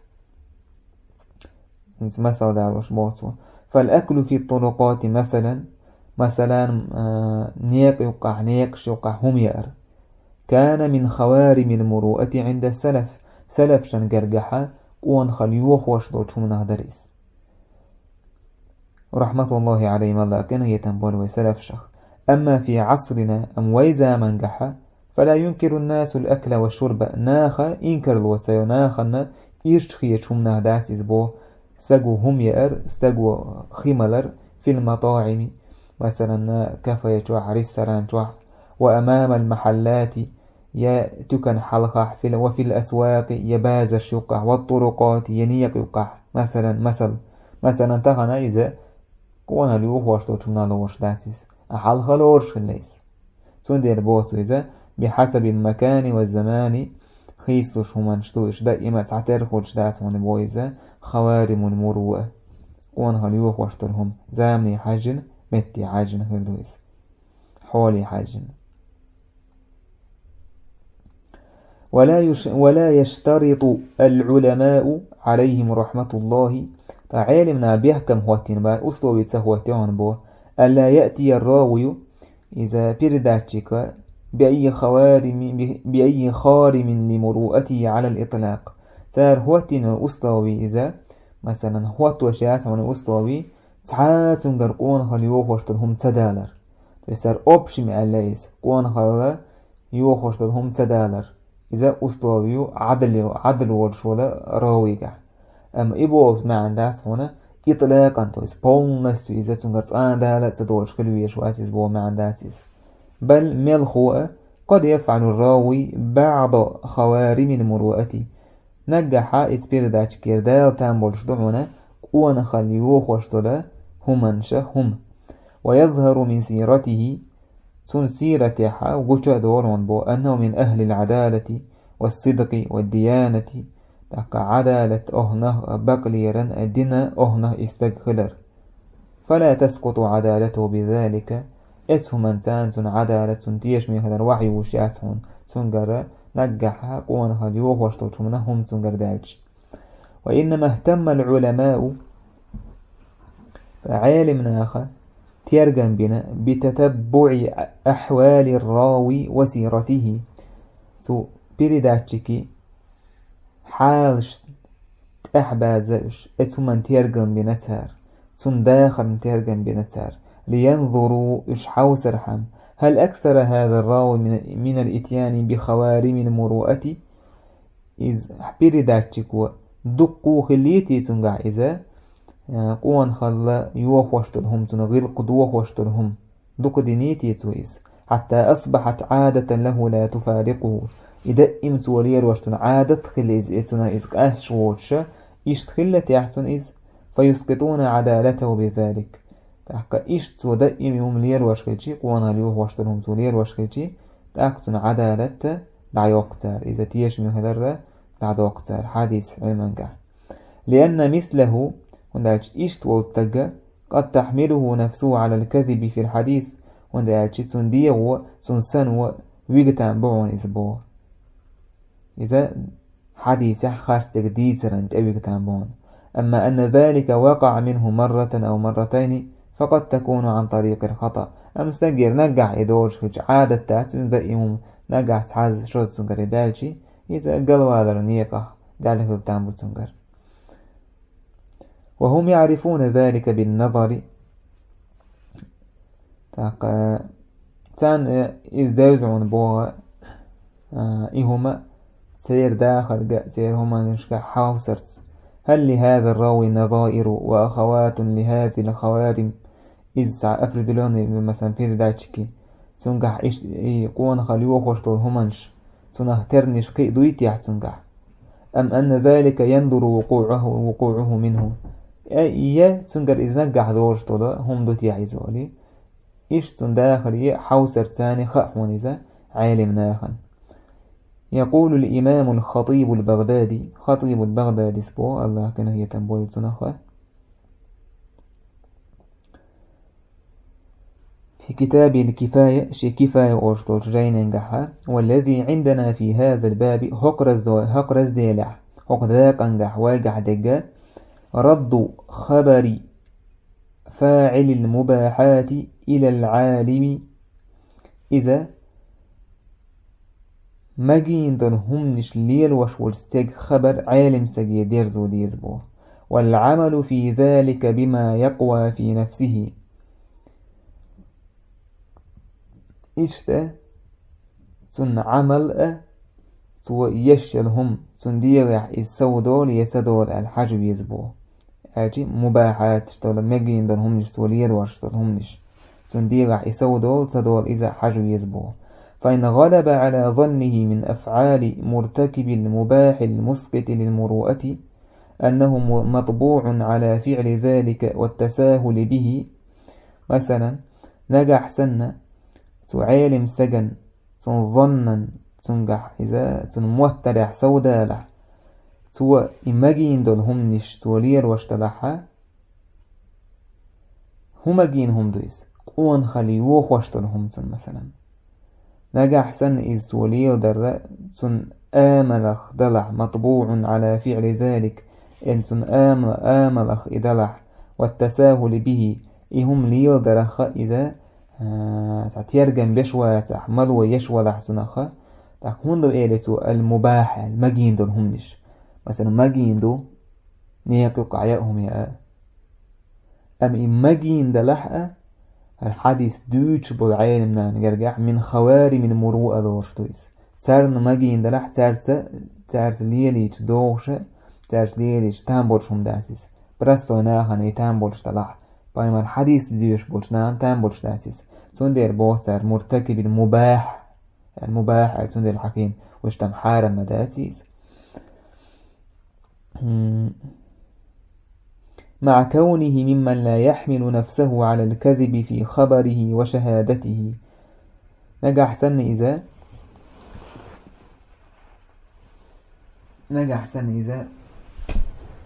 مثلا داروش بوتو. فالأكل في الطرقات مثلا مثلا نيق يقع نيقش يقع هم يأر كان من خوارم المروءة عند السلف سلف شن قرقحا قوان خليوخ وشدوش منه درس رحمة الله عليهم الله كان يتنبول وسلف شخ. أما في عصرنا أم ويزا منجحة فلا ينكر الناس الأكل والشرب ناخا إنكر الوسيو ناخا إيرشخيش هم نهدات إزبو سقو هم يأر سقو خملر في المطاعم مثلا كفا يتوح ريستران توح وأمام المحلات يتكن حلقح في وفي الأسواق يباز الشقع والطرقات ينيق يقع مثلا مثل مثلا تخنا إذا قوانا ليوخ واشتوشمنا لوش داتيس أحال خلورش الليس سندير بوتو إذا بحسب المكان والزمان خيستوش همان شتوش دائما تعتر خلش داتون بويزا خوارم المروءة قوان هليوخ واشترهم زامني حاجن متي حاجن خلويس حولي حاجن. ولا, يش ولا يشترط العلماء عليهم رحمة الله تعالمنا بيحكم هوتين بار أسلوبي تسهوتين بو ألا يأتي الراوي إذا برداتك بأي خوارم بأي خارم لمروءته على الإطلاق تار هوتين الأسلوبي إذا مثلا هوت وشيات من الأسلوبي تعاتن قرقون خليوخ واشتدهم تدالر تسار أبشم ألايس قون خلا يوخشتهم تدالر إذا أسلوبي عدل عدل ورشولا راويقع. أما إبو مع الناس هنا إطلاقا تويس بولنس تو إذا تنقرص آن دالة تدولش كلويش واسيس بو مع الناسيس بل ملخوء قد يفعل الراوي بعض خوارم المروءة نجح إسبيرداتش كيردال تنبولش دعونا قوان خليوخ واشتلا همانشه هم ويظهر من سيرته سن سيرتها وقشة دورون بو أنه من أهل العدالة والصدق والديانة تاك عدالة أهنه بقليرا الدين أهنه استغفلر فلا تسقط عدالته بذلك اتهم انسان سن عدالة سن تيش من هذا الوحي وشياتهم سنجر نجح قوان خليوه واشتوش منهم سنجر دالج. وإنما اهتم العلماء عالمنا آخر تيرجم بنا بتتبع أحوال الراوي وسيرته سو بيرداتشكي حالش أحبازش اتمن تيرجم بنا تار سن داخل تيرجم بنا تار لينظروا إش حوسرحم هل أكثر هذا الراوي من, من الإتيان بخوارم المروءة إذ بيرداتشكو دقو خليتي تنقع إذا قوان خلا يوخ واشتلهم تنغير قدوخ واشتلهم دق دينيتي تويز حتى أصبحت عادة له لا تفارقه إذا إمت ولير واشتن عادة خليز إتنا إذ قاس شوتش إشتخلت يحتن إذ فيسقطون عدالته بذلك تحقا إشت ودائم يوم لير واشكيتي قوان هليوخ واشتلهم تولير واشكيتي تأكتن عدالة دعيوقتار إذا تيش من هذا دعيوقتار حديث علمانك لأن مثله ونداش إشت والتجا قد تحمله نفسه على الكذب في الحديث ونداش تنديه سنسن ويجتان بعون إسبوع إذا حديث خارج تجديد رنت أو يجتان بعون. أما أن ذلك وقع منه مرة أو مرتين فقد تكون عن طريق الخطأ. أم سنجر نجح إدورش خج عادة تاتون ذائم نجح تحز شوز سنجر دالشي إذا قالوا هذا رنيقه دالك التامبو سنجر. وهم يعرفون ذلك بالنظر تان إزدوزعون بوغا إهما سير داخل سير هما نشكا حاوسرس هل لهذا الراوي نظائر وأخوات لهذه الخوارم إذ أفردلون مثلا في داتشكي تنجح إيش قوان خليوه خوشتو همانش تنهترنش قي دويت يحتنجح أم أن ذلك يندر وقوعه وقوعه منه إيه تنجر إذ نجح دورش طولا هم دوت يعيزولي إيش تنداخل حوسر ثاني خأحون إذا عالم ناخن. يقول الإمام الخطيب البغدادي خطيب البغدادي سبو الله كان هي تنبوي تنخه في كتاب الكفاية شي كفاية أورشتول جاين انجحها والذي عندنا في هذا الباب هقرز دو هقرز ديلع هقذاك انجح واجح دقا رد خبر فاعل المباحات إلى العالم إذا مجين دنهم نش ليل وشول استيق خبر عالم سجي ديرزو ديزبو والعمل في ذلك بما يقوى في نفسه إشتا سن عمل سو يشلهم سن ديرح السودول يسدول الحجب يزبو أجي مباحات اشتغل مجين دنهم نش سوليل واشتغلهم نش سن ديرح السودول سدول إذا حجب يزبو فإن غلب على ظنه من أفعال مرتكب المباح المسقط للمروءة أنه مطبوع على فعل ذلك والتساهل به مثلا نجح سنة تعالم سجن تنظنن تنجح إذا تنموترح سودالح سوى إماجين دول هم نش تولير واشتلحها هم جين هم دويس قوان خليوخ واشتلهم مثلا نجح سن إذ تولير در تن آملخ دلح مطبوع على فعل ذلك إن تن آمل آملخ إدلح والتساهل به إهم لير درخ إذا تتيرجم بشوى تحمل ويشوى لحسنخ تكون دو إيلتو المباح المجين دول هم نش مثلا مجين دو نيقق عيائهم يا أم إمجين دلحق الحديث دوش بالعالمنا نرجع من خواري من مروءة دورشتويس تارن مجين دلح تارت تارت ليليش دوشة تارت ليليش تامبولشهم داسيس برستو ناخن يتامبولش دلح بايما الحديث دوش بولش نام تامبولش داسيس تندير بوثر مرتكب المباح المباح تندير الحكيم وش تم حارم مداسيس مع كونه ممن لا يحمل نفسه على الكذب في خبره وشهادته نجح سن إذا نجح سن إذا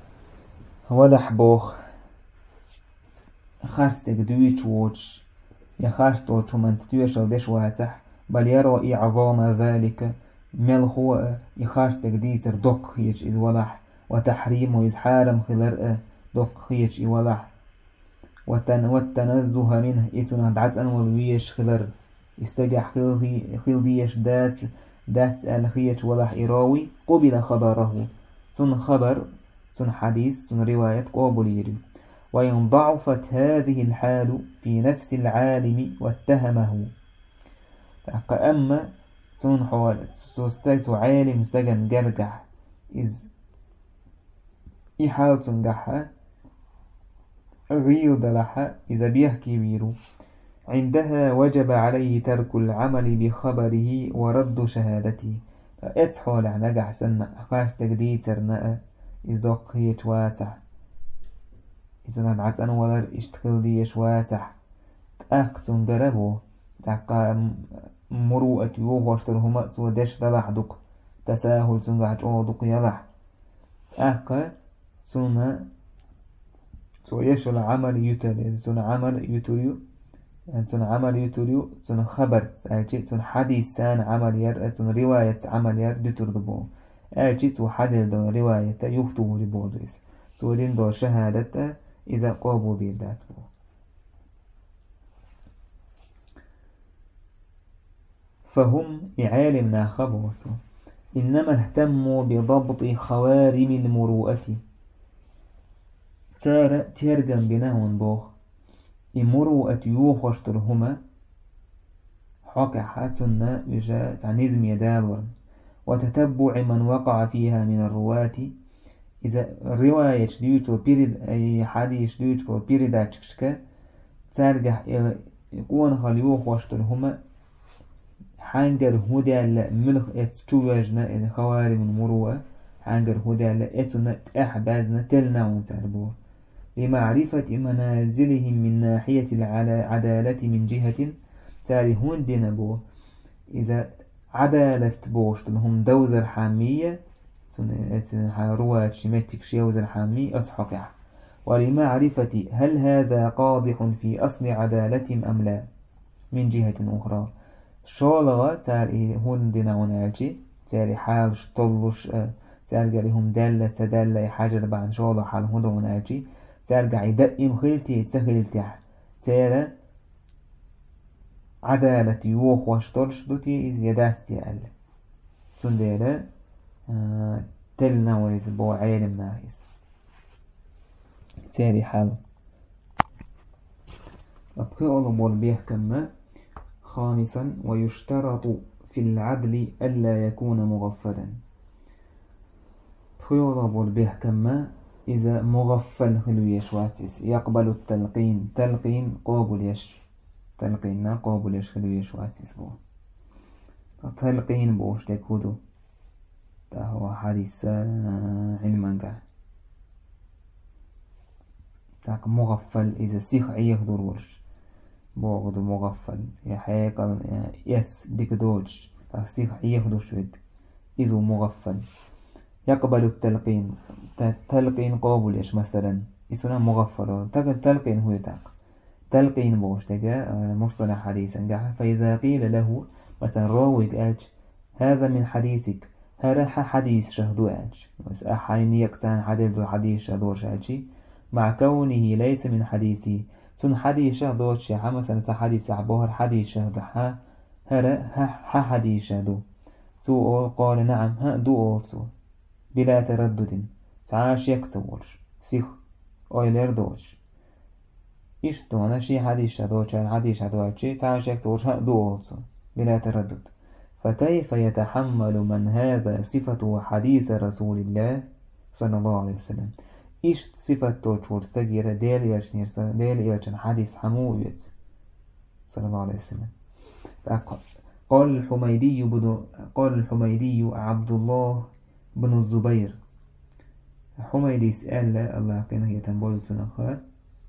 ولح بوخ خارستك دويتش ووتش يخاستو شمن ستيوشل ديش واتح بل يرى إعظام ذلك ملخو يخاستك ديسر دق هيج إذ ولح وتحريم ويزحارم خلر دق هيج إذ ولح والتنزه منه إسنا دعت أن والويش خلر استجح خل ديش دات دات الخيج ولح إراوي قبل خبره سن خبر سن حديث سن رواية قابل. وإن ضعفت هذه الحال في نفس العالم واتهمه أما سن حوال سوستيت عالم استجن جرجع إذ إحال تنجحها غير دلحة إذا بيحكي بيرو عندها وجب عليه ترك العمل بخبره ورد شهادته. اتحول على نجح سنة خاص تجديد سرناء إذا قيت واتح إذا نبعت أنا ولا اشتغل ديش واتح تأكتن جربه تاقا مروءة يوه واشترهما سوى ديش دلحدك تساهل تنجح جودك يلح أكا سنة سوى يشل عمل يتري سنة عمل يتريو سن عمل يتريو سن خبر أجي سن حديث سان عمل ير سن رواية عمل ير دتر دبو أجي سو حدل دو رواية يفتو لبوديس سولين دو شهادة إذا قابو بيردات بو. فهم إعالمنا خبوث إنما اهتموا بضبط خوارم المروءة تار ترجم بناون بوخ مروءة يوخشترهما حق حاتنا بجاء تعنيزم يدالور وتتبع من وقع فيها من الرواة إذا رواية ديوتو بيرد أي حديث ديوتو بيرداتشكشكا ترجع يكون خليوخ واشترهما حانجر هدى ملخ اتشوجنا إذا خوارم المروءة حانجر هدى اتنا أحبازنا تلنا ونتربوه لمعرفة منازلهم من ناحية العدالة من جهة تاريهون دينبو إذا عدالة بوش لهم دوزر حامية رواة شمتك شيوزر حامي أصحقع ولمعرفة هل هذا قاضح في أصل عدالتهم أم لا من جهة أخرى شولغة تاريهون دينوناجي تاري حال شطلش تارجع لهم دالة تدالة حاجة بعد شولغ حال هدوناجي ترجع يدقم خلتي تسخلتي ترى عدالة يوخ واشترش دوتي إذ يداستي أل سنديرة آه تلنا وليس بو عالم ناهيس تاري حال أبقى أولو بيحكم. خامسا ويشترط في العدل ألا يكون مغفلا. أبقى أولو بيحكم إذا مغفل خلويش واتس يقبل التلقين تلقين قابل يش تلقيننا قابل يش خلويش واتس بو تلقين بوش تكودو ده هو حديث علما قا تاك مغفل إذا سيخ عيه دروش بوغدو مغفل يحيق يس ديك دوج تاك سيخ عيه دوشوك إذا مغفل يقبل التلقين تلقين قابل إيش مثلا يسونا مغفل تاك التلقين هو تاك تلقين بوش تاك مصطلح حديثا قاعد فإذا قيل له مثلا راويك أج هذا من حديثك هذا حديث شهدو أج بس أحين يكسان حديث دو حديث شهدور شاجي مع كونه ليس من حديثي سن حديث شهدور شاها مثلا سحديث عبوهر حديث شهدو ها هذا ها حديث شهدو سو قال نعم ها دو أوتو بلا تردد تعاش يكسورش سيخ أويلر دوش إشتو أنا شي حديث شهدوش حديث شهدوش تعاش يكسورش دو أوتو بلا تردد. فكيف يتحمل من هذا صفة حديث رسول الله صلى الله عليه وسلم إشت صفة توشور استجير ديل يرشنير ديل يرشن حديث حمويت صلى الله عليه وسلم. قال الحميدي بن قال الحميدي عبد الله بن الزبير حميدي سأل الله كان هي تنبول تنخى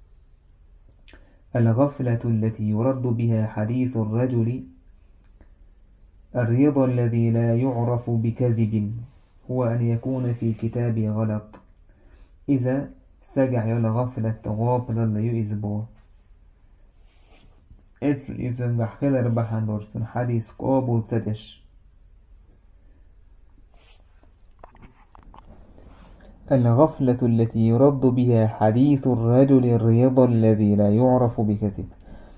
الغفلة التي يرد بها حديث الرجل الرضا الذي لا يعرف بكذب هو أن يكون في كتابه غلط إذا سجع يلا غفلة غافل اللي يؤذبه إس إذن بحكي بحان دورسن حديث قابل تدش الغفلة التي يرد بها حديث الرجل الرياض الذي لا يعرف بكذب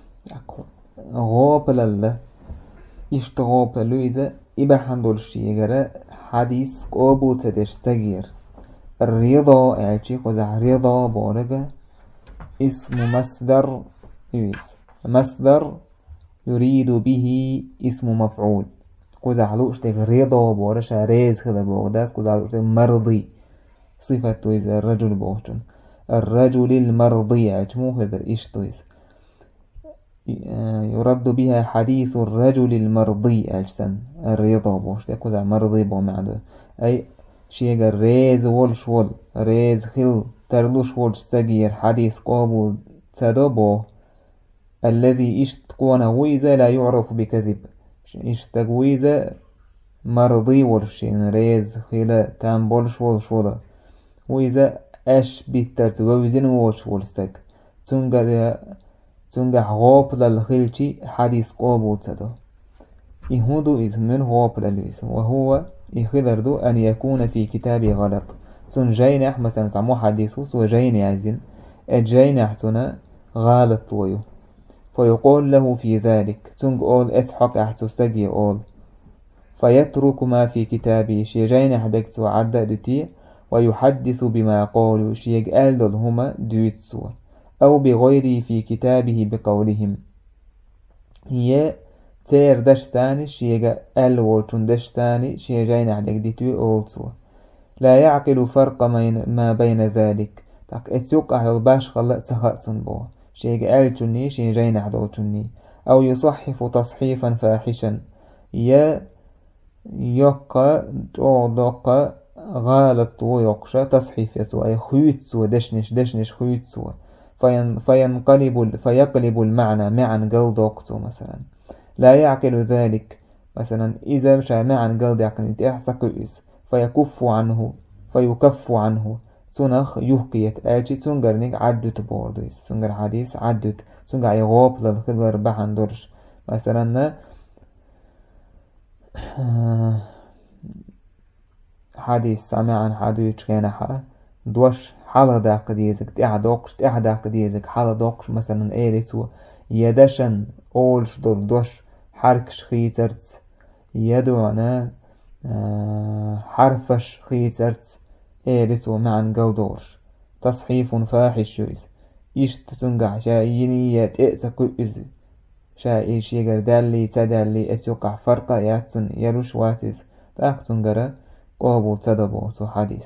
غابل الله يشتغابل إذا إبحان دورشي يجرى حديث قابل تدش تغيير الرضا اعشي قزع رضا بورجة اسم مصدر يويس مصدر يريد به اسم مفعول قزع لوش تك رضا بورشة ريز خذا بوغداس قزع لوش تك مرضي صفة تويز الرجل بوغتون الرجل المرضي اعشمو هذا ايش تويز يرد بها حديث الرجل المرضي اعشسن الرضا بوش تك قزع مرضي بو معده اي شيء ريز ولش ول ريز خل ترلوش ولش تغيير حديث قابل تدبو الذي اشتقون ويزا لا يعرف بكذب اشتقويزا مرضي ولش ريز خل تنبولش ولش ول ويزا اش بيترت ويزن ولش ولستك تنجا تنجا غوب للخلشي حديث قابل تدو يهودو اسم غوب للويس وهو يخذردو أن يكون في كتابي غلط سن جاينح مثلا سمو حديثوس وجاين يعزن الجاينح تنا غلط ويو فيقول له في ذلك سنج أول اسحق احتستجي أول فيترك ما في كتابي شي جاينح دكتو عددتي ويحدث بما قالوا شي قال هما دويتسو أو بغيري في كتابه بقولهم هي تير دش ثاني شيء ال وچون دش ثاني شيء جاي نحدك ديتوي أولسو لا يعقل فرق ما بين ذلك تاك اتسوق يلباش خلق تخطن بو شيء ال چوني شيء جاي نحدو چوني أو يصحف تصحيفا فاحشا يا يقى دوقى غالط ويقشى تصحيف يسو أي خيوتسو دشنش دشنش خيوتسو فين فينقلب فيقلب المعنى معا قلدوقتو مثلا لا يعقل ذلك مثلا إذا مشى معا قلد يعقل إحسقئس فيكف عنه فيكف عنه تنخ يهقيت آجي تنقرنك عدت بورديس تنقر حديث عدت تنقر يغوب للخبر بحن درش مثلا حديث سمعا حديث كان حا دوش حالة داق ديزك تأعدوقش تأعداق ديزك حالة دوقش مثلا إيريسو يدشن أولش دول دوش حركش خيترت يدونا حرفش خيترت إيريسو معن قودورش تصحيف فاحش يويس إشت تنقع شايني يتئسكو إز شايش يقر دالي تدالي اتوقع فرقا ياتن يروش واتز تاق تنقر قابل تدبو تو حديث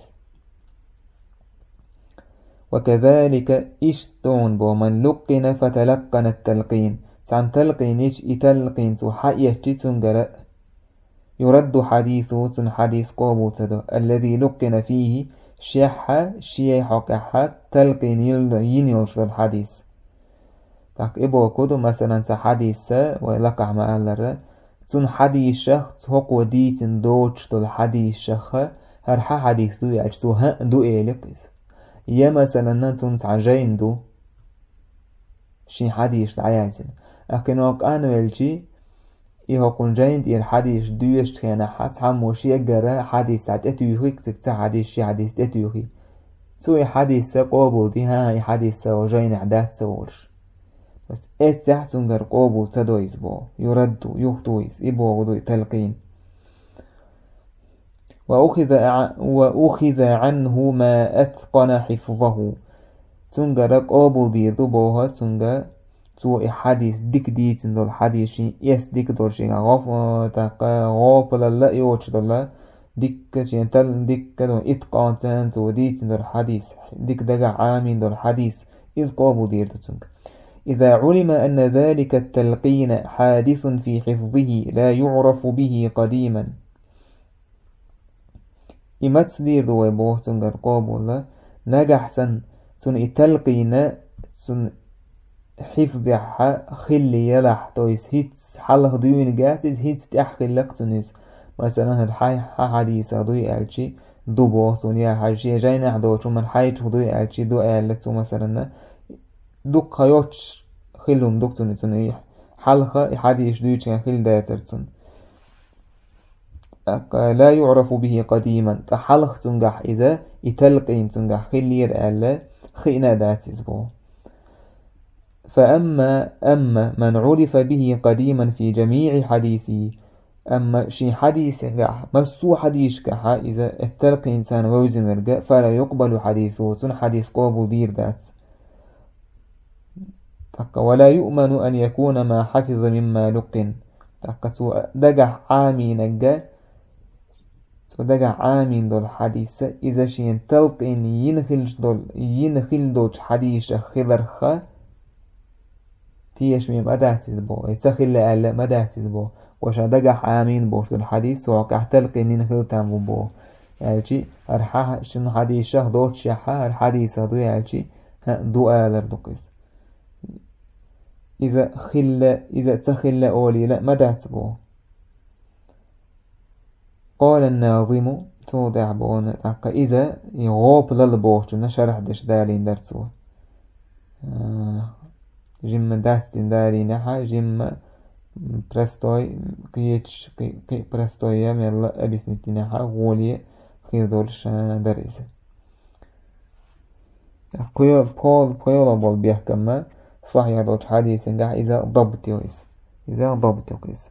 وكذلك اشتون بو من لقن فتلقن التلقين سعن تلقين ايش اتلقين تو حيشتي تنقر يرد حديثه تن حديث قابل تدو الذي لقن فيه شيحة شيحة كحة تلقين ينيوش الحديث تاك إبو كودو مثلا تحديث ولقع ما ألر تن حديث شخ تهقو ديتن دوش تل حديث شخ هرحا حديث دو يعجسو ها دو إيلقز يا مثلا تن تعجين دو شي حديث دعيازن أكن وقان والجي يهقون جين دي الحديث دوش تخينا حس حموش يقرأ حديث تأتيوهي كتكتا حديث شي حديث تأتيوهي سوي حديث قابل دي ها حديث وجين عدات سورش بس إت تحتنجر قابل تدويس بو يردو يخطويس إبو غدو تلقين وأخذ, وأخذ عنه ما أتقن حفظه تنجر قابل ديردو بوها تنجر سوء حديث ديك ديتن دول حديثين يس ديك دورشين غاف تاقا غافل الله يوش دول ديك شين تل ديك دون إتقان تنتو ديتن دول حديث ديك دقا عامين دول حديث إذ قابل ديردو تنجر إذا علم أن ذلك التلقين حادث في حفظه لا يعرف به قديما إما تصدير دو يبوه تنقر قابل نجح سن سن التلقين سن حفظ خلي يلح تويس هيتس حاله دوين جاتز هيتس تأخي لقتنس مثلا الحي حديث دوي ألشي دو بوثون يا حاجي جاينا حدوشو من حيث دوي ألشي دو ألتو مثلا دوك خيوتش خلهم دكتور نتونيح حلقة حديث دويش خل داترتون لا يعرف به قديما تحلق تنجح إذا يتلقين تنجح خلير ألا خينا داتز بو. فأما أما من عرف به قديما في جميع حديثه أما شي حديث جح مسو حديث كحا إذا التلقي إنسان ووزن رجع فلا يقبل حديثه تن حديث قابل دير دات. ولا يؤمن أن يكون ما حفظ مما لقن تقتو دجح عامي نجا دجح عامي دول حديث إذا شين تلقين ينخلش دول ينخل دوش حديث خلرخا تيش ميم أداتز بو يتخل ألا مداتز بو وشا دجح عامين بوش الحديث وقع تلقين ينخل تامو بو يعني أرحا شن حديث شه دوش شحا الحديث هدو يعني دو آلر دوقيس إذا خل إذا تخل أولي لا ما دعتبوه. قال الناظم توضع بون إذا يغوب للبوش نشرح دش دالين درسوه آه جم داستين دالي نحا جم برستوي قيتش قي قي برستوي يلا أبيس نتنحا غولي خير دولش درس قيل بول بول بول بيحكم صحيح دوت حديث إنجح إذا ضبط يويس إذا ضبط يويس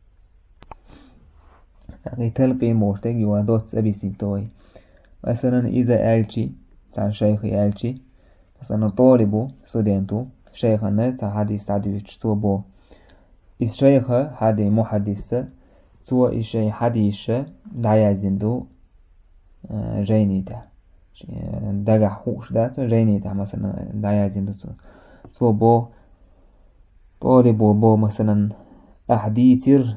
يعني تلقي موشتك يوادوت أبيسي توي مثلا إذا ألشي تاع شيخي ألشي مثلا طالبو ستودنتو شيخنا تاع حديث تعديش توبو إذ شيخ حدي محدث تو إشي حديث دعيازندو جيني تاع دقع خوش دات جيني تاع مثلا دعيازندو تو بو طالبو بو مثلا أحديثر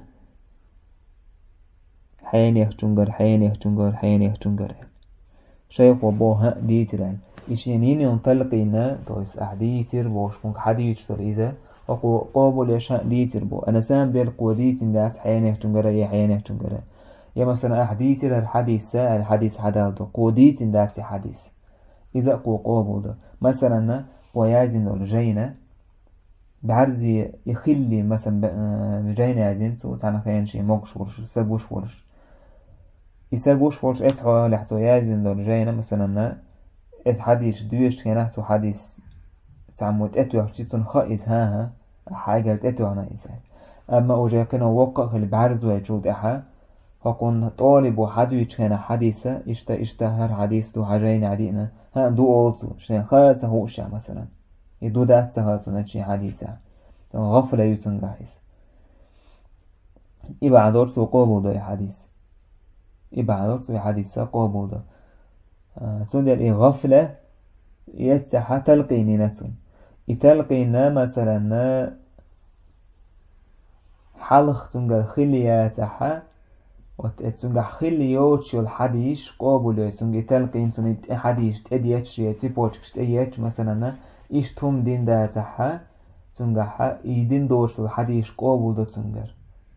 حين يخجنجر حين يخجنجر حين يخجنجر شيخ وبو ها ديتران إشينين ينطلقين تويس أحديثر بوش ممكن حديثر إذا أقو قابل يشاء ديتر بو أنا سام بير قوديت دات حين يخجنجر يا حين يخجنجر يا مثلا أحديثر الحديث الحديث حدادو قوديت دات حديث إذا قو قابل ده مثلا ويازن الجينة بعرزي يخلي مثلا الجينة يازن سو تانا خيان شي موقش ورش ساقوش ورش يساقوش ورش اسحو لحسو يازن الجينة مثلا اس حديث دويش كنا سو حديث تعمد اتوه تشيسون خائز هاها حاجة اتوه نايسا اما اوجا كنا وقع خلي بعرز ويجود احا فقون طالب وحدويش كنا حديثة اشتا اشتهر حديث دو حاجين عدينا ها دو أولتو شين خالص هوشة مثلا يدو دات سهاتو نتشي حديثة غفلة يسن جاهز إبا عدور سو قابل دو حديث إبا عدور سو حديثة قابل دو تندر إي غفلة يتسحى تلقيني نتون يتلقينا مثلا حلق تنجر خلية تحى وتسنجح خليوت شو الحديث قابل يسنج تلقين تنت حديث أديتش يتسيبوتش أديتش مثلا إيش توم دين ده تحى تنجح يدين دوش الحديث قابل ده تنجر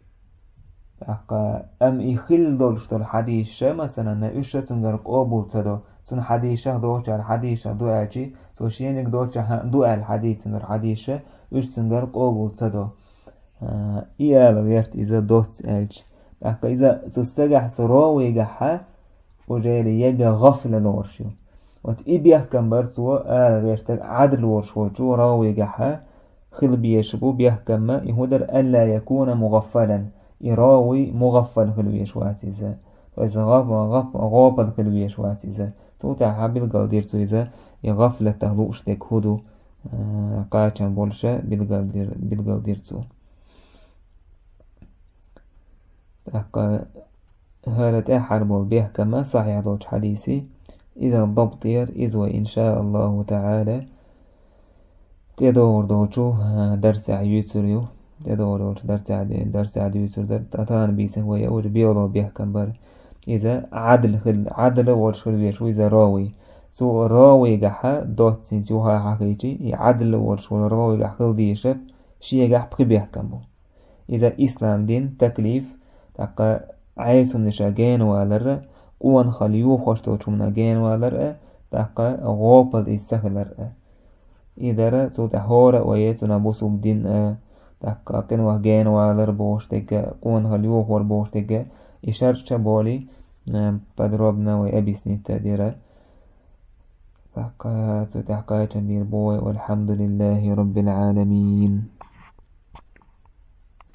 أم يخل دوش الحديث مثلا إيش تنجر قابل تدو تن حديث دوش الحديث دو أجي توشينك دوش دو الحديث تنجر حديث إيش تنجر قابل تدو إيه لغيرت إذا دوت أجي أكا إذا تستجح سراوي جحا وجالي يجا غفلة لورشو وتإبيه كم برتو آل غيرت عدل ورشو جو راوي جحا خل بيشبو بيه كما يهودر ألا يكون مغفلا يراوي مغفل خل بيشوات إذا وإذا غاب غاب غابل خل بيشوات إذا توتع حابل قادير تو إذا يغفلة تهلوش ديك هدو قاچن بولشا بالقادير بالقادير تو هذا حرب به كما صحيح دوت حديثي إذا الضبط ير إذ وإن شاء الله تعالى تدور دوتشو درس عيوتريو تدور دوتش درس عدي درس عيوتر در تطان بيسه هو يقول بيولو به كمبر إذا عدل خل عدل ورشل بيشو إذا راوي سو راوي جحا دوت سنتوها حقيقي عدل ورشل راوي جح خل ديشب شيء جح بخي به كمبو إذا إسلام دين تكليف تاقا عيسو نشا جين والر قوان خليو خوشتو چومنا جين والر تاقا غوبل استخلر إذا تو تحور ويتو نبوسو بدين تحقا قنوة جين والر بوشتك قون غليوه ور بوشتك إشارة بولي بدربنا ويأبسني التديرة تحقا تحقا تنبير بوي والحمد لله رب العالمين.